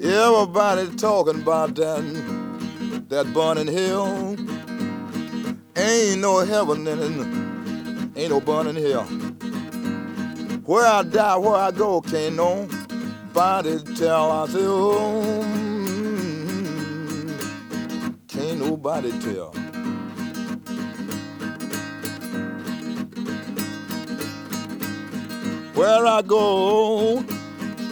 Everybody talking about that burning hell. Ain't no heaven in it, ain't no burning hell. Where I die, where I go, can't nobody tell. I say, oh, can't nobody tell. Where I go,